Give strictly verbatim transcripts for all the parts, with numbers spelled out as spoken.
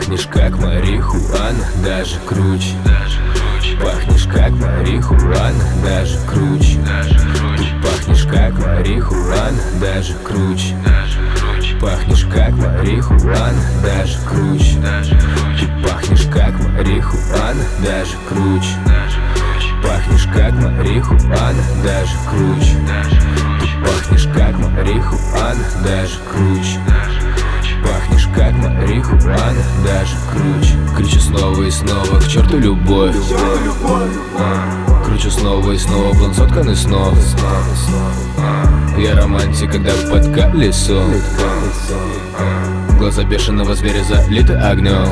Пахнешь как марихуана, даже круче. Пахнешь как марихуана, даже круче. Ты пахнешь как марихуана, даже круче. Пахнешь как марихуана, даже круче. Ты пахнешь как марихуана, даже круче. Пахнешь как марихуана, даже круче. Ты пахнешь как марихуана, даже круче. Пахнешь как марихуана, даже круче. Кричу снова и снова, к черту любовь. Кручу снова и снова, план сотканный снов. Я романтик, когда под колесом. Глаза бешеного зверя залиты огнем.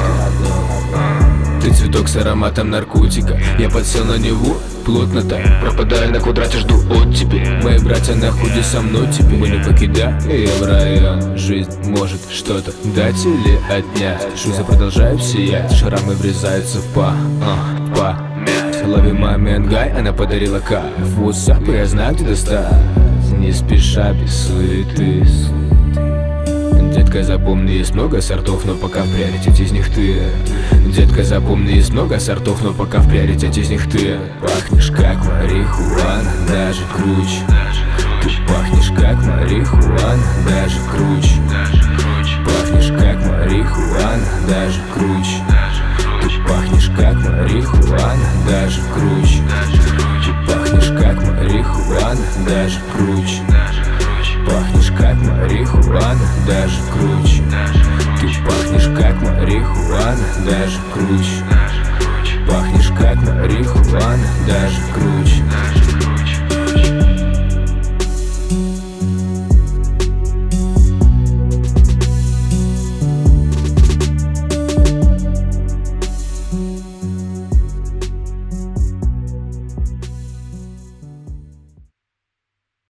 Ты цветок с ароматом наркотика. Я подсел на него, плотно так. Пропадаю на квадрате, жду оттепель. Мои братья на худе со мной теперь. Мы не покидаем в район. Жизнь может что-то дать или отнять. Шузы продолжают сиять, шрамы врезаются в па, а, па. Лови момент, гай, она подарила кайф. WhatsApp, я знаю, где достать. Не спеша, без суеты. Детка, запомни, есть много сортов, но пока в приоритете из них ты. Детка, запомни, есть много сортов, но пока в приоритете из них ты. Пахнешь как марихуана, даже круче. Ты пахнешь как марихуана, даже круче. Пахнешь как марихуана, даже круче. Ты пахнешь как марихуана, даже круче. Ты пахнешь как марихуана, даже круче. Пахнешь как марихуана, даже круче. Ты пахнешь как марихуана, даже круче. Пахнешь как марихуана, даже круче.